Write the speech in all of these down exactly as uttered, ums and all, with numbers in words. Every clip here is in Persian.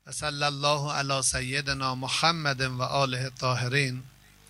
و صلی الله علی سیدنا محمد و آله الطاهرین.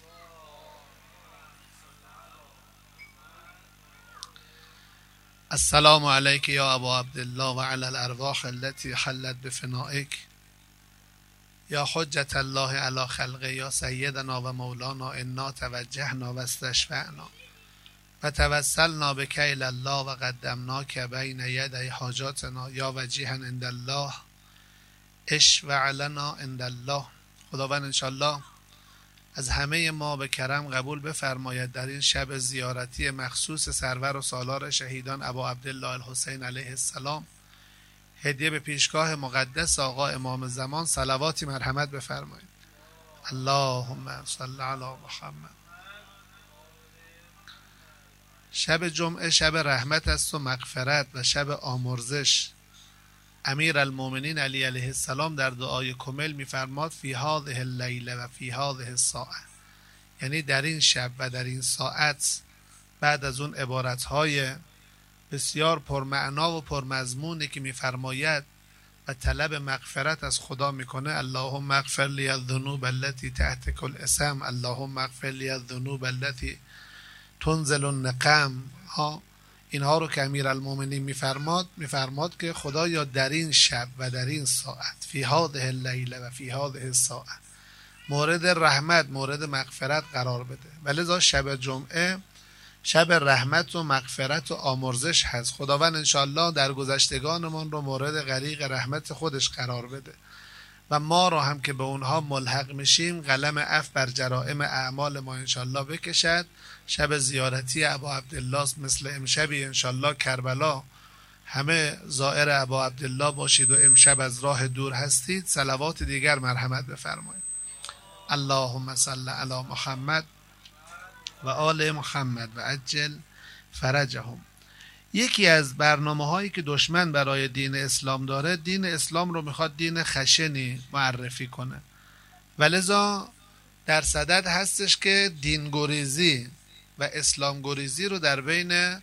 السلام علیک یا ابا عبدالله و علی الارواح التي حلت بفنائک یا حجت الله علی خلقه یا سیدنا و مولانا. انا توجهنا و استشفعنا و توسلنا بک الی الله و قدمناک بین یدی حاجاتنا یا وجیها عند الله اشفع لنا عند الله. خداوند انشالله از همه ما به کرم قبول بفرماید در این شب زیارتی مخصوص سرور و سالار شهیدان ابا عبدالله الحسین علیه السلام هدیه به پیشگاه مقدس آقا امام زمان صلواتی مرحمت بفرمایید. اللهم صل علی محمد. شب جمعه شب رحمت است و مغفرت و شب آمرزش. امیر المؤمنین علی علیه السلام در دعای کمل میفرماد فی هذه اللیله و فی هذه الساعه، یعنی در این شب و در این ساعت، بعد از اون عبارتهای بسیار پرمعنا و پرمضمونی که میفرماید و طلب مغفرت از خدا میکنه. اللهم اغفر لی الذنوب التي تحت كل اسم، اللهم اغفر لی الذنوب التي تنزل النقم. ها اینها رو که امیرالمومنین میفرماد میفرماد که خدایا در این شب و در این ساعت، فی هذه اللیله و فی هذه الساعه، مورد رحمت مورد مغفرت قرار بده. ولذا شب جمعه شب رحمت و مغفرت و آمرزش هست. خداوند انشالله در گذشتگانمان رو مورد غریق رحمت خودش قرار بده و ما رو هم که به اونها ملحق میشیم قلم عفو بر جرائم اعمال ما انشالله بکشد. شب زیارتی ابا عبدالله مثل امشبی انشالله کربلا همه زائر ابا عبدالله باشید و امشب از راه دور هستید، صلوات دیگر مرحمت بفرمایید. اللهم صل علی محمد و آل محمد و عجل فرجهم. یکی از برنامه هایی که دشمن برای دین اسلام داره، دین اسلام رو میخواد دین خشنی معرفی کنه، ولذا در صدد هستش که دین گریزی و اسلام گریزی رو در بین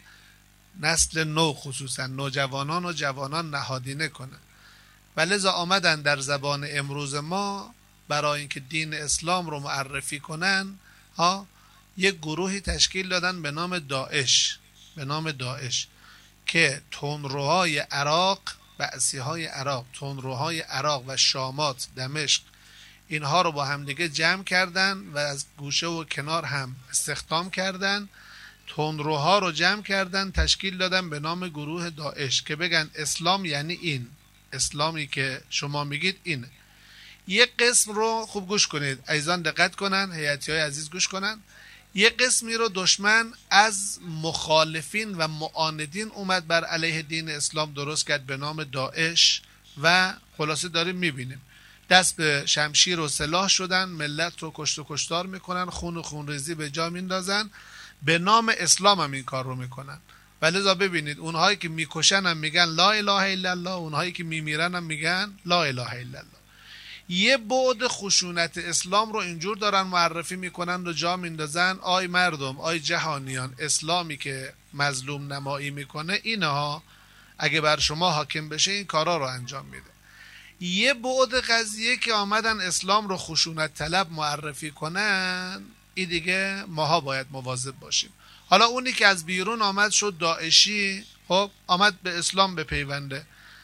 نسل نو خصوصا نوجوانان و جوانان نهادینه کنه. ولذا آمدن در زبان امروز ما برای اینکه دین اسلام رو معرفی کنن ها یک گروهی تشکیل دادن به نام داعش، به نام داعش که تندروهای عراق، بعثیهای عراق، تندروهای عراق و شامات، دمشق، اینها رو با هم دیگه جمع کردن و از گوشه و کنار هم استخدام کردن. تندروها رو جمع کردن، تشکیل دادن به نام گروه داعش که بگن اسلام یعنی این، اسلامی که شما میگید اینه. یک قسم رو خوب گوش کنید، عزیزان دقت کنن، هیئتی های عزیز گوش کنن. یک قسمی رو دشمن از مخالفین و معاندین اومد بر علیه دین اسلام درست کرد به نام داعش و خلاصه داریم میبینیم دست به شمشیر و سلاح شدن، ملت رو کشت و کشتار میکنن، خون و خونریزی به جا میندازن، به نام اسلام هم این کار رو میکنن. ولذا ببینید اونهایی که میکشن هم میگن لا اله الا الله، اونهایی که میمیرن هم میگن لا اله الا الله. یه بعد خشونت اسلام رو اینجور دارن معرفی میکنن و جا میندازن آی مردم، آی جهانیان، اسلامی که مظلوم نمایی میکنه اینها اگه بر شما حاکم بشه این کارا رو انجام میده. یه بعد قضیه که آمدن اسلام رو خشونت طلب معرفی کنن، این دیگه ماها باید مواظب باشیم. حالا اونی که از بیرون آمد شد داعشی، خب آمد به اسلام بپیونده،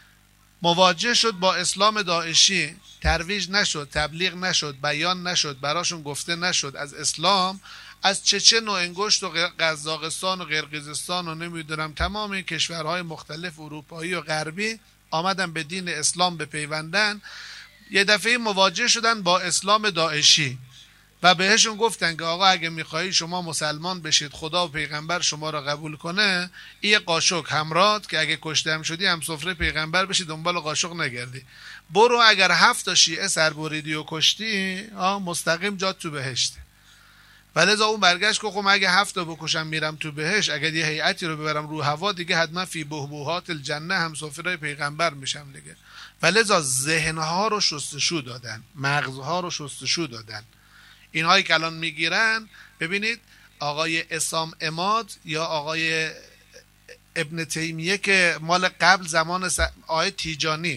مواجه شد با اسلام داعشی، ترویج نشد، تبلیغ نشد، بیان نشد، براشون گفته نشد از اسلام، از چچن و انگشت و قزاقستان و قرقیزستان و نمیدونم تمام این کشورهای مختلف اروپایی و غربی آمدن به دین اسلام بپیوندن. یه دفعه مواجه شدن با اسلام داعشی و بهشون گفتن که آقا اگه میخوایی شما مسلمان بشید، خدا و پیغمبر شما را قبول کنه، این قاشق همراهت که اگه کشته هم شدی هم سفره پیغمبر بشی، دنبال قاشق نگردی، برو اگر هفت تا شیعه سر بریدی و کشتی مستقیم جات تو بهشته. ولذا اون برگشت که خب اگه هفت تا بکشم میرم تو بهشت، اگر یه هیئتی رو ببرم رو هوا دیگه حتما فی بحبوحات الجنه هم سفره پیغمبر میشم دیگه. ولذا ذهنها رو شستشو دادن، مغزها رو شستشو دادن. اینهایی که الان میگیرن، ببینید آقای اسام اماد یا آقای ابن تیمیه که مال قبل زمان آقای تیجانی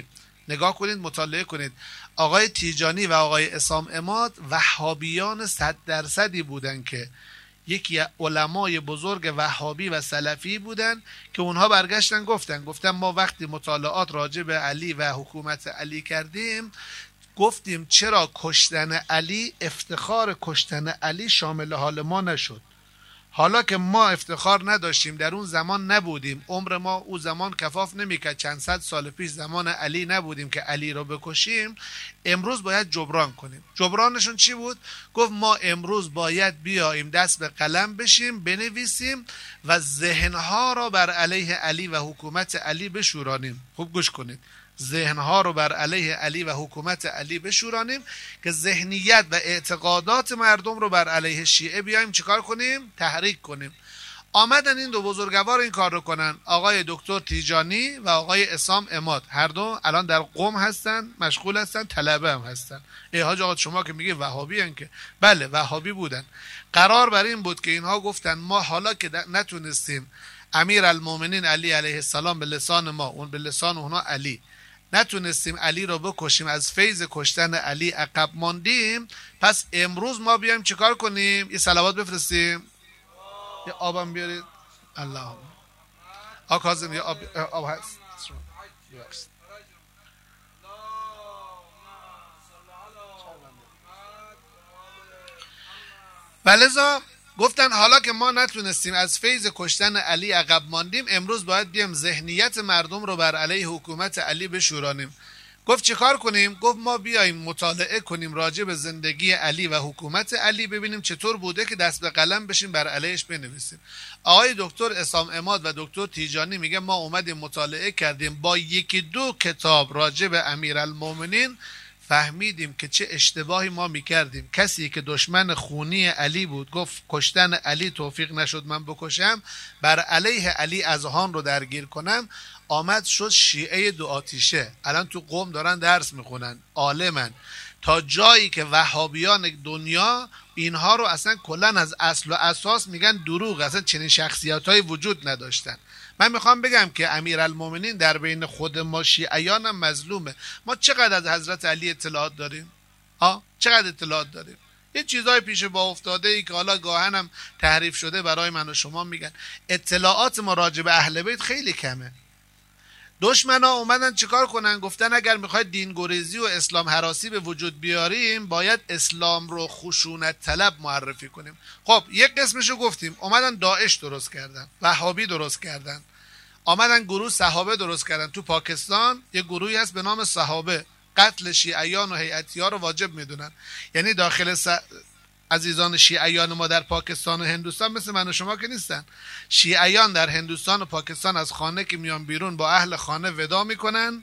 نگاه کنید، مطالعه کنید. آقای تیجانی و آقای عصام عماد وهابیان صد درصدی بودن که یکی علمای بزرگ وهابی و سلفی بودن که اونها برگشتن گفتن گفتن ما وقتی مطالعات راجع به علی و حکومت علی کردیم گفتیم چرا کشتن علی، افتخار کشتن علی شامل حال ما نشد. حالا که ما افتخار نداشتیم، در اون زمان نبودیم، عمر ما اون زمان کفاف نمیکرد، چند صد سال پیش زمان علی نبودیم که علی رو بکشیم، امروز باید جبران کنیم. جبرانشون چی بود؟ گفت ما امروز باید بیاییم دست به قلم بشیم، بنویسیم و ذهنها را بر علیه علی و حکومت علی بشورانیم. خوب گوش کنید، ذهنها رو بر علیه علی و حکومت علی بشورانیم که ذهنیت و اعتقادات مردم رو بر علیه شیعه بیایم چیکار کنیم؟ تحریک کنیم. آمدن این دو بزرگوار این کار رو کنن، آقای دکتر تیجانی و آقای عصام عماد. هر دو الان در قم هستن، مشغول هستن، طلبه هم هستن. ای حاج آقا شما که میگه وهابی ان که بله وهابی بودن. قرار بر این بود که اینها گفتن ما حالا که نتونستیم امیر المومنین علی علیه السلام به لسان ما، اون به لسان اونها علی، نتونستیم علی رو بکشیم، از فیض کشتن علی عقب ماندیم، پس امروز ما بیایم چیکار کنیم؟ یه صلوات بفرستیم، یه آبم بیارید. اللهم آقا کاظم یه آب, آب هست. ولذا گفتن حالا که ما نتونستیم از فیض کشتن علی عقب ماندیم، امروز باید بیایم ذهنیت مردم رو بر علیه حکومت علی بشورانیم. گفت چه کار کنیم؟ گفت ما بیایم مطالعه کنیم راجع به زندگی علی و حکومت علی، ببینیم چطور بوده که دست به قلم بشیم بر علیهش بنویسیم. آقای دکتر عصام عماد و دکتر تیجانی میگه ما اومدیم مطالعه کردیم، با یکی دو کتاب راجع به امیرالمومنین فهمیدیم که چه اشتباهی ما میکردیم. کسی که دشمن خونی علی بود گفت کشتن علی توفیق نشد من بکشم، بر علیه علی اذهان رو درگیر کنم، آمد شد شیعه دو آتیشه. الان تو قم دارن درس میخونن، عالمن، تا جایی که وهابیان دنیا اینها رو اصلا کلا از اصل و اساس میگن دروغ، اصلا چنین شخصیتایی وجود نداشتن. من میخوام بگم که امیرالمومنین در بین خود ما شیعیان هم مظلومه. ما چقدر از حضرت علی اطلاعات داریم؟ ها چقدر اطلاعات داریم؟ یه چیزای پیش با افتاده ای که حالا گاهن هم تحریف شده برای من و شما میگن. اطلاعات ما راجع به اهل بیت خیلی کمه. دشمنا اومدن چیکار کنن؟ گفتن اگر میخواید دینگریزی و اسلام هراسی به وجود بیاریم باید اسلام رو خشونت طلب معرفی کنیم. خب یک قسمشو گفتیم، اومدن داعش درست کردن، وهابی درست کردن، آمدن گروه صحابه درست کردن. تو پاکستان یه گروهی هست به نام صحابه، قتل شیعیان و هیئتی‌ها رو واجب میدونن. یعنی داخل س... عزیزان شیعیان ما در پاکستان و هندوستان مثل من و شما که نیستن. شیعیان در هندوستان و پاکستان از خانه که میان بیرون با اهل خانه ودا میکنن،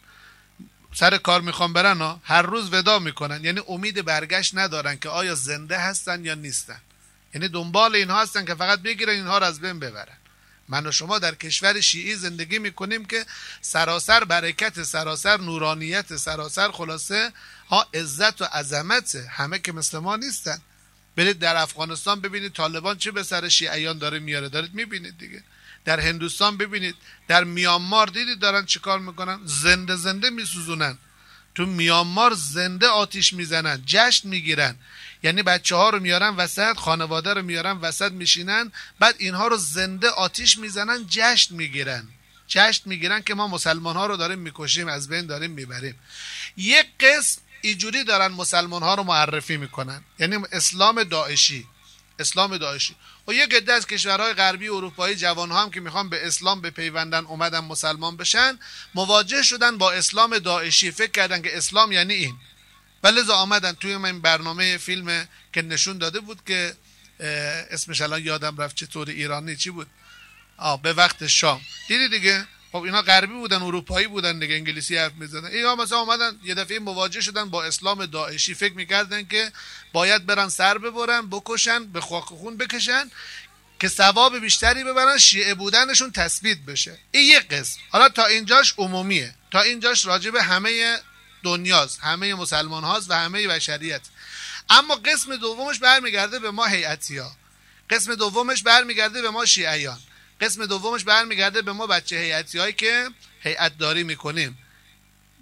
سر کار میخوان برن ها، هر روز ودا میکنن، یعنی امید برگشت ندارن که آیا زنده هستن یا نیستن، یعنی دنبال اینها هستن که فقط بگیرن اینها رو از بین ببرن. من و شما در کشور شیعی زندگی میکنیم که سراسر برکت، سراسر نورانیت، سراسر خلاصه ها عزت و عظمت، همه که مثل ما نیستن. برید در افغانستان ببینید طالبان چه به سر شیعیان داره میاره، دارید میبینید دیگه. در هندوستان ببینید، در میانمار دیدید دارن چیکار میکنن؟ زنده زنده میسوزونن. تو میانمار زنده آتیش میزنن، جشن میگیرن، یعنی بچه ها رو میارن وسط، خانواده رو میارن وسط میشینن، بعد اینها رو زنده آتیش میزنن، جشن میگیرن، جشن میگیرن که ما مسلمان ها رو داریم میکشیم، از بین داریم میبریم. یک قسم اینجوری دارن مسلمان ها رو معرفی میکنن، یعنی اسلام داعشی، اسلام داعشی. و یک عده از کشورهای غربی اروپایی جوان ها هم که میخوان به اسلام بپیوندن، اومدن مسلمان بشن، مواجه شدن با اسلام داعشی، فکر کردن که اسلام یعنی این، ولذا آمدن توی این برنامه فیلم که نشون داده بود که اسمش الان یادم رفت، چطور ایرانی چی بود، آه به وقت شام، دیدی دیگه. خب اینا غربی بودن، اروپایی بودن دیگه، انگلیسی حرف میزدن. اینا مثلا اومدن یه دفعه مواجه شدن با اسلام داعشی، فکر میکردن که باید برن سر ببرن، بکشن، به خاک خون بکشن که ثواب بیشتری ببرن، شیعه بودنشون تثبیت بشه. این یک قسم. حالا تا اینجاش عمومیه، تا اینجاش راجع به همه دنیاست، همه مسلمان هاست و همه بشریت. اما قسم دومش برمیگرده به ما هیئتی‌ها، قسم دومش برمیگرده به ما شیعیان، قسم دومش برمیگرده به ما بچه هیئتی هایی که هیئت داری میکنیم.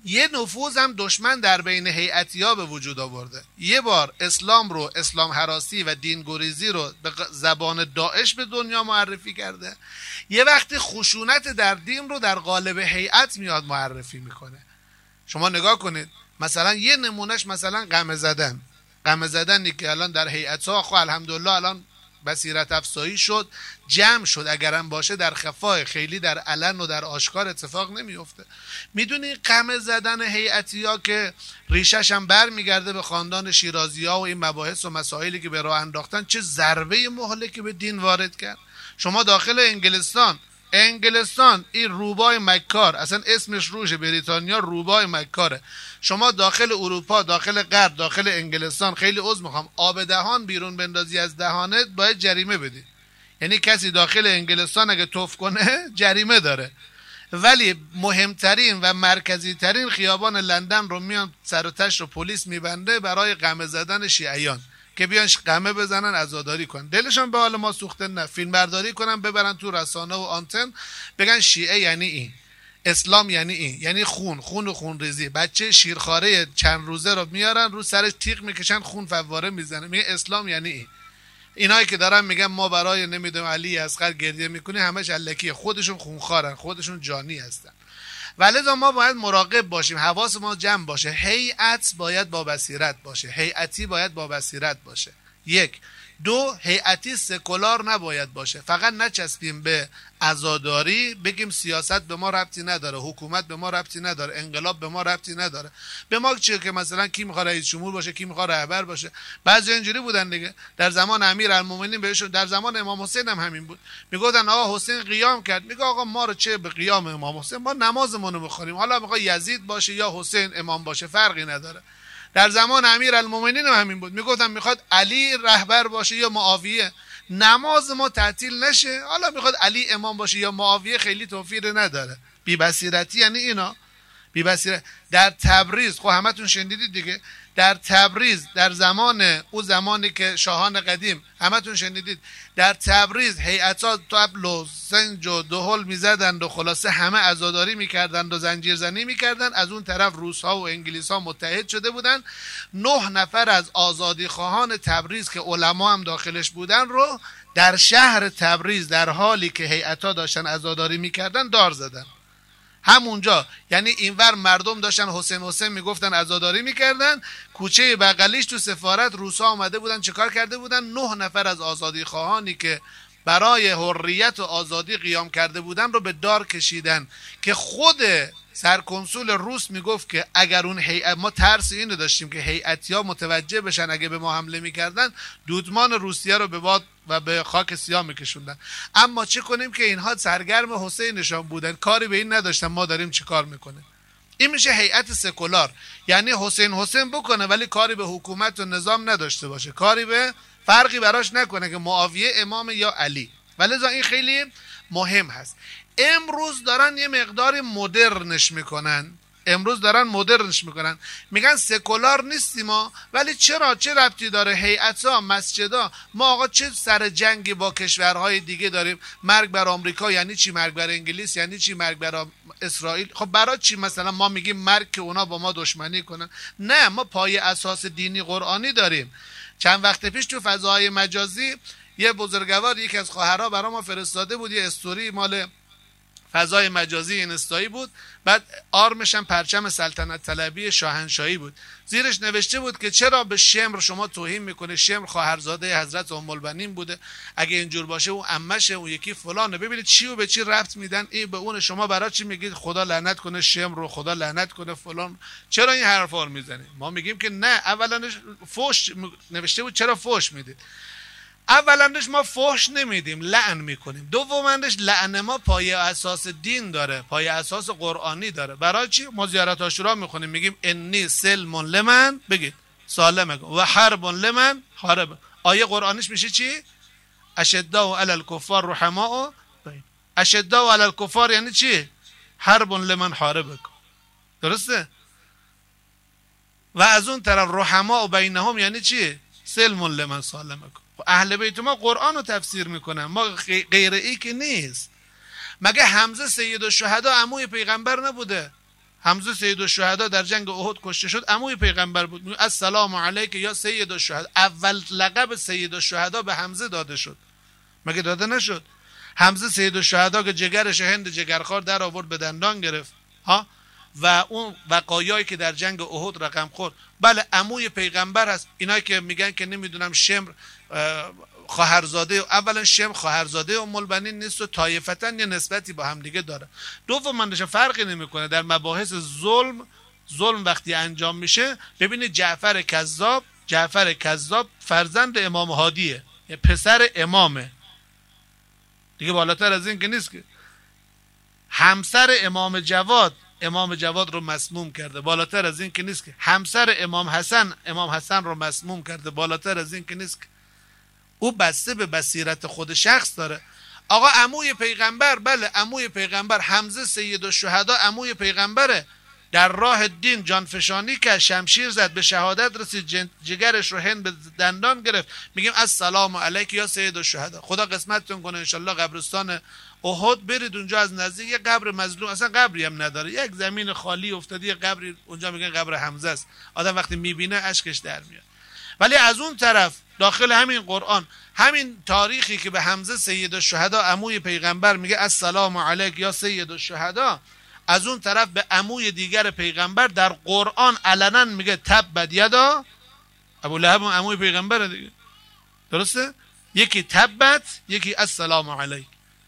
یه نفوذ هم دشمن در بین هیئتی‌ها به وجود آورده. یه بار اسلام رو، اسلام هراسی و دینگریزی رو به زبان داعش به دنیا معرفی کرده. یه وقتی خشونت در دین رو در قالب هیئت میاد معرفی میکنه. شما نگاه کنید، مثلا یه نمونهش مثلا قمه زدن. قمه زدنی که الان در هیئت‌ها خب الحمدلله الان بصیرت افزایی شد، جمع شد، اگرم باشه در خفای، خیلی در علن و در آشکار اتفاق نمیفته. میدونی قمه زدن هیئتی‌ها که ریشش هم بر میگرده به خاندان شیرازی‌ها و این مباحث و مسائلی که به راه انداختن، چه ضربه مهلکی به دین وارد کرد. شما داخل انگلستان انگلستان این روبای مکار، اصلا اسمش روشه، بریتانیا روبای مکاره. شما داخل اروپا، داخل غرب، داخل انگلستان، خیلی عذر میخوام، آب دهان بیرون بندازی از دهانت باید جریمه بدی. یعنی کسی داخل انگلستان اگه توف کنه جریمه داره. ولی مهمترین و مرکزی ترین خیابان لندن رو میان سر و تش رو پلیس میبنده برای قمه زدن شیعیان که بیان قمه بزنن، عزاداری کنن. دلشون به حال ما سوخته نه، فیلم برداری کنن ببرن تو رسانه و آنتن بگن شیعه یعنی این، اسلام یعنی این، یعنی خون خون و خون ریزی. بچه شیرخواره چند روزه رو میارن رو سرش تیغ میکشن، خون فواره میزنه، میگه اسلام یعنی این. اینایی که دارن میگن ما برای نمیدونم علی اصغر گریه میکنی، همش الکیه، خودشون خونخوارن، خودشون جانی هستن. ولذا ما باید مراقب باشیم، حواس ما جمع باشه. هیئت باید با بصیرت باشه، هیئتی باید با بصیرت باشه. یک. دو، هیئتی سکولار نباید باشه. فقط نچسبیم به عزاداری بگیم سیاست به ما ربطی نداره، حکومت به ما ربطی نداره، انقلاب به ما ربطی نداره. به ما چیه که مثلا کی میخواد رئیس جمهور باشه، کی میخواد رهبر باشه. بعضی اینجوری بودن دیگه. در زمان امیرالمومنین بهشون، در زمان امام حسین هم همین بود. میگفتن آقا حسین قیام کرد، میگه آقا ما رو چه به قیام امام حسین، ما نمازمون رو میخونیم، حالا میخواد یزید باشه یا حسین امام باشه فرقی نداره. در زمان امیرالمومنین هم همین بود. میگفتن میخواد علی رهبر باشه یا معاویه، نماز ما تعطیل نشه، حالا میخواد علی امام باشه یا معاویه خیلی توفیر نداره. بی بصیرتی یعنی اینا. بی بصیرت در تبریز، خب همتون شنیدید دیگه، در تبریز در زمان او زمانی که شاهان قدیم همتون شنیدید، در تبریز هیئت‌ها طبل و سنج و دهل میزدند و خلاصه همه عزاداری میکردند و زنجیرزنی میکردند. از اون طرف روس‌ها و انگلیس‌ها متحد شده بودند. نه نفر از آزادی خواهان تبریز که علما هم داخلش بودن رو در شهر تبریز در حالی که هیئت‌ها داشتن عزاداری میکردن دار زدن. همونجا، یعنی اینور مردم داشتن حسین حسین میگفتن عزاداری میکردن، کوچه بغلیش تو سفارت روسا آمده بودن چیکار کرده بودن؟ نه نفر از آزادی خواهانی که برای حریت و آزادی قیام کرده بودن رو به دار کشیدن که خود سرکنسول روس میگفت که اگر اون هیئت، ما ترس اینو داشتیم که هیئتی‌ها متوجه بشن اگه به ما حمله میکردن دودمان روسیه رو به باد و به خاک سیاه میکشوندن. اما چه کنیم که اینها سرگرم حسینشان بودن، کاری به این نداشتن ما داریم چه کار میکنه. این میشه هیئت سکولار، یعنی حسین حسین بکنه ولی کاری به حکومت و نظام نداشته باشه، کاری به فرقی براش نکنه که معاویه امام یا علی. ولذا این خیلی مهم هست. امروز دارن یه مقدار مدرنش میکنن، امروز دارن مدرنش میکنن، میگن سکولار نیستیم ما، ولی چرا؟ چه ربطی داره هیئت‌ها، مسجدها؟ ما آقا چه سر جنگی با کشورهای دیگه داریم؟ مرگ بر آمریکا یعنی چی؟ مرگ بر انگلیس یعنی چی؟ مرگ بر اسرائیل؟ خب برای چی مثلا ما میگیم مرگ که اونا با ما دشمنی کنن؟ نه، ما پای اساس دینی قرآنی داریم. چند وقت پیش تو فضای مجازی یه بزرگوار، یکی از خواهرها برای ما فرستاده بود یه استوری مال فضای مجازی اینستایی بود، بعد آرمش هم پرچم سلطنت طلبی شاهنشاهی بود، زیرش نوشته بود که چرا به شمر شما توهین میکنه؟ شمر خواهرزاده حضرت ام البنین بوده، اگه اینجور باشه اون عمشه، اون یکی فلانه. ببینید چی و به چی ربط میدن این به اون. شما برای چی میگید خدا لعنت کنه شمر رو، خدا لعنت کنه فلان؟ چرا این حرفا رو میزنید؟ ما میگیم که نه، اولا فوش نوشته بود، چرا فوش میدید؟ اولندش ما فحش نمیدیم، لعن میکنیم. دومندش لعن ما پای اساس دین داره، پای اساس قرآنی داره. برای چی؟ ما زیارت عاشورا میخونیم، میگیم انی سلم لمن، بگید سالمه، و حرب لمن حارب. آیه قرآنیش میشه چی؟ اشداء علی الکفار رحماء بین. اشداء علی الکفار یعنی چی؟ حرب لمن حاربک. درسته؟ و از اون طرف رحماء بینهم یعنی چی؟ سلم لمن سالمک. اهل بیت ما قرآن رو تفسیر میکنن، ما غیر ای که نیست. مگه حمزه سید الشهدا عموی پیغمبر نبوده؟ حمزه سید الشهدا در جنگ احد کشته شد، عموی پیغمبر بود. میگه السلام علیک یا سید الشهدا. اول لقب سید الشهدا به حمزه داده شد، مگه داده نشد؟ حمزه سید الشهدا که جگرش هند جگرخوار در آورد به دندان گرفت ها، و اون وقایایی که در جنگ احد رقم خورد. بله عموی پیغمبر هست. اینایی که میگن که نمیدونم شمر خواهرزاده، اولا شم خواهرزاده ام البنین نیست و طایفتا یه نسبتی با هم دیگه داره. دوم منش فرقی نمیکنه در مباحث ظلم. ظلم وقتی انجام میشه، ببینید جعفر کذاب، جعفر کذاب فرزند امام هادیه، یه پسر امامه دیگه، بالاتر از این که نیست که. همسر امام جواد، امام جواد رو مسموم کرده، بالاتر از این که نیست که. همسر امام حسن، امام حسن رو مسموم کرده، بالاتر از این که نیست که. او بسته به بصیرت خود شخص داره. آقا عموی پیغمبر، بله عموی پیغمبر حمزه سید الشهدا عموی پیغمبره، در راه دین جانفشانی که شمشیر زد، به شهادت رسید، جگرش رو هند به دندان گرفت. میگیم السلام علیک یا سید الشهدا. خدا قسمتتون کنه انشالله قبرستان احد برید اونجا، از نزدیک یه قبر مظلوم، اصلا قبری هم نداره، یک زمین خالی افتاده، یه قبری اونجا میگن قبر حمزه است. آدم وقتی میبینه اشکش در میاد. ولی از اون طرف داخل همین قرآن، همین تاریخی که به حمزه سید الشهدا عموی پیغمبر میگه السلام علیک یا سید الشهدا، از اون طرف به عموی دیگر پیغمبر در قرآن علنا میگه تبت یدا. ابو لهب عموی پیغمبره دیگه، درسته؟ یکی تبت، یکی السلام علیک.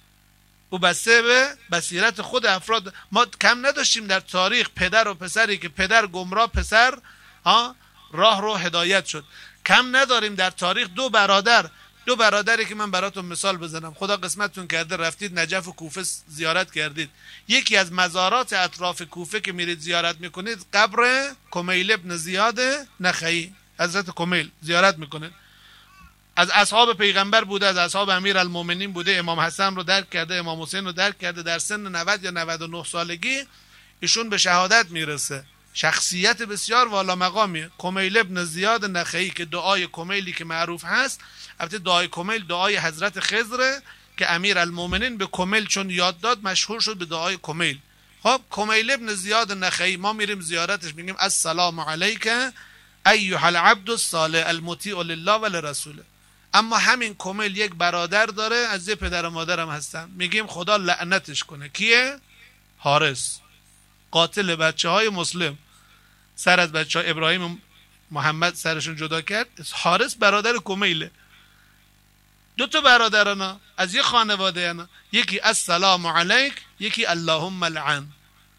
او بسته به بصیرت خود افراد. ما کم نداشتیم در تاریخ پدر و پسری که پدر گمراه، پسر ها راه رو هدایت شد. کم نداریم در تاریخ دو برادر، دو برادری که من براتون مثال بزنم، خدا قسمتتون کرده رفتید نجف و کوفه زیارت کردید، یکی از مزارات اطراف کوفه که میرید زیارت میکنید قبر کمیل ابن زیاد نخعی، حضرت کمیل زیارت میکنید. از اصحاب پیغمبر بوده، از اصحاب امیر المومنین بوده، امام حسن رو درک کرده، امام حسین رو درک کرده. در سن نود یا نود و نه سالگی ایشون به شهادت میرسه. شخصیت بسیار والا مقامیه. کمیل ابن زیاد نخعی که دعای کمیلی که معروف هست، البته دعای کمیل دعای حضرت خضر که امیر المومنین به کمیل چون یاد داد مشهور شد به دعای کمیل. خب کمیل ابن زیاد نخعی ما میریم زیارتش، میگیم السلام علیک ایها العبد الصالح المطیع لله و لرسوله. اما همین کمیل یک برادر داره، از یه پدر و مادرم هستن، میگیم خدا لعنتش کنه. کیه؟ حارس، قاتل بچه های مسلم، سر از بچه های ابراهیم محمد سرشون جدا کرد. حارس برادر کمیله. دو تا برادرنا از یه خانواده انا، یکی السلام علیک، یکی اللهم لعن.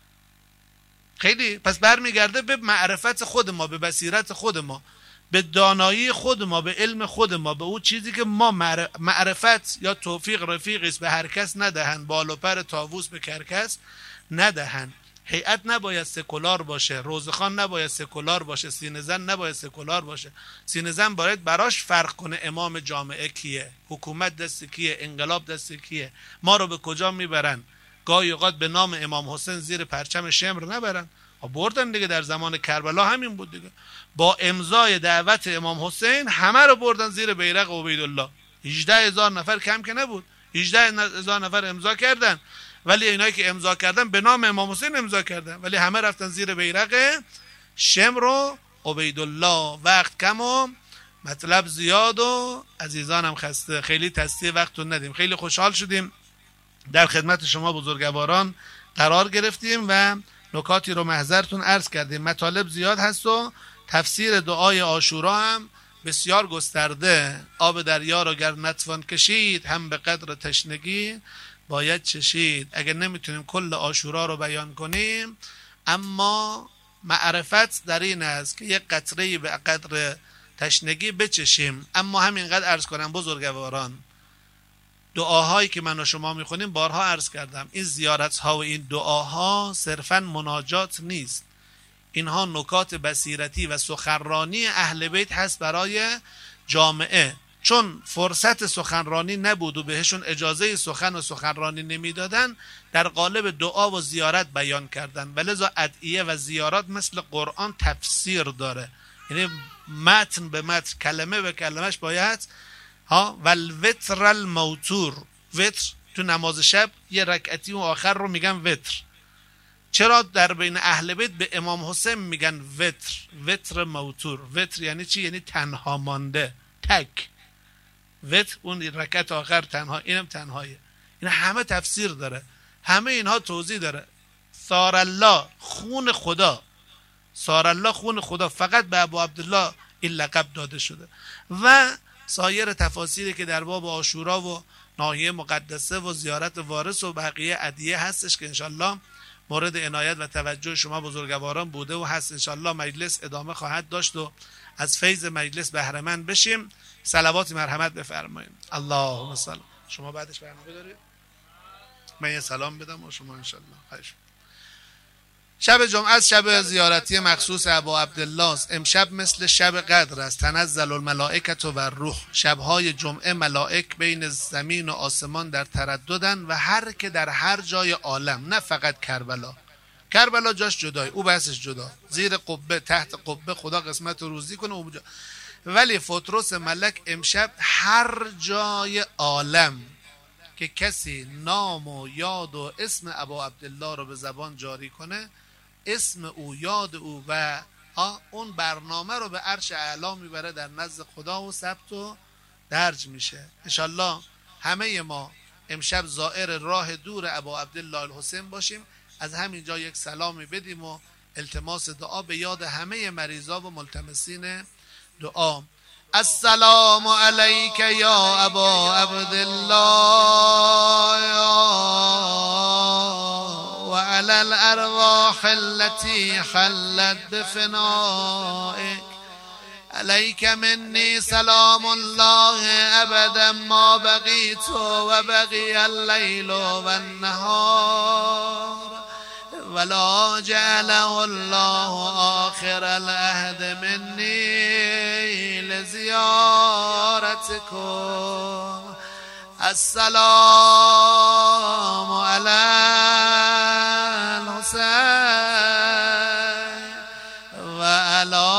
خیلی پس برمیگرده به معرفت خود ما، به بصیرت خود ما، به دانایی خود ما، به علم خود ما، به اون چیزی که ما معرفت یا توفیق رفیقی است به هر کس ندهن، بال و پر طاووس به کرکس ندهن. هیئت نباید سکولار باشه، روزخان نباید سکولار باشه، سینه زن نباید سکولار باشه. سینه زن باید براش فرق کنه امام جامعه کیه، حکومت دست کیه، انقلاب دست کیه، ما رو به کجا میبرن. گاهی اوقات به نام امام حسین زیر پرچم شمر نبرن، بردن دیگه. در زمان کربلا همین بود دیگه، با امضای دعوت امام حسین همه رو بردن زیر بیرق عبیدالله. هجده هزار نفر کم که نبود، هجده هزار نفر امضا کردن، ولی اینایی که امضا کردن به نام امام حسین امضا کردن، ولی همه رفتن زیر بیرق شمر و عبیدالله. وقت کم و مطلب زیاد و عزیزانم خسته، خیلی تصدیه وقتون ندیم. خیلی خوشحال شدیم در خدمت شما بزرگواران قرار گرفتیم و نکاتی رو محضرتون عرض کردیم. مطالب زیاد هست و تفسیر دعای عاشورا هم بسیار گسترده. آب دریا رو گر نتوان کشید، هم به قدر تشنگی باید چشید. اگر نمیتونیم کل عاشورا رو بیان کنیم، اما معرفت در این است که یک قطره به قدر تشنگی بچشیم. اما همینقدر عرض کنم بزرگواران، دعاهایی که من و شما میخونیم بارها عرض کردم، این زیارت ها و این دعاها صرفا مناجات نیست، اینها نکات بصیرتی و سخنرانی اهل بیت هست برای جامعه. چون فرصت سخنرانی نبود و بهشون اجازه سخن و سخنرانی نمیدادن، در قالب دعا و زیارت بیان کردن. ولذا ادعیه و زیارات مثل قرآن تفسیر داره، یعنی متن به متن، کلمه به کلمش باید ها. والوتر الموتور، وتر تو نماز شب یه رکعتی و آخر رو میگن وتر. چرا در بین اهل بیت به امام حسین میگن وتر، وتر موتور. وتر یعنی چی؟ یعنی تنها مانده، تک. وتر اون رکعت آخر تنها، اینم تنهایه. این همه تفسیر داره، همه اینها توضیح داره. ثار الله، خون خدا. ثار الله، خون خدا. فقط به ابو عبدالله این لقب داده شده و سایر تفاسیری که در باب عاشورا و ناحیه مقدسه و زیارت وارث و بقیه ادعیه هستش که انشالله مورد عنایت و توجه شما بزرگواران بوده و هست. انشالله مجلس ادامه خواهد داشت و از فیض مجلس بهره مند بشیم. صلوات مرحمت بفرمایید. اللهم صل. شما بعدش برنامه دارید؟ من یه سلام بدم و شما انشالله. خیش. شب جمعه است، شب زیارتی مخصوص ابا عبدالله است. امشب مثل شب قدر است. تنزل الملائکه و الروح. شبهای جمعه ملائک بین زمین و آسمان در ترددن و هر که در هر جای عالم، نه فقط کربلا. کربلا جاش جدای، او بحثش جدا. زیر قبه، تحت قبه خدا قسمت رو روزی کنه اونجا. ولی فطرس ملک امشب هر جای عالم که کسی نام و یاد و اسم ابا عبدالله رو به زبان جاری کنه، اسم او، یاد او و اون برنامه رو به عرش اعلا میبره، در نزد خدا و ثبت و درج میشه. انشالله همه ما امشب زائر راه دور ابا عبدالله الحسین باشیم. از همین جا یک سلامی بدیم و التماس دعا به یاد همه مریضا و ملتمسین دعا. السلام علیک یا ابا عبدالله و علی الارواح التي خلت بفنائک. علیک منی سلام الله ابدا ما بقیت و بقی اللیل و النهار ولا جعله الله آخر العهد منی لزیارتکم. السلام علی الحسین و علی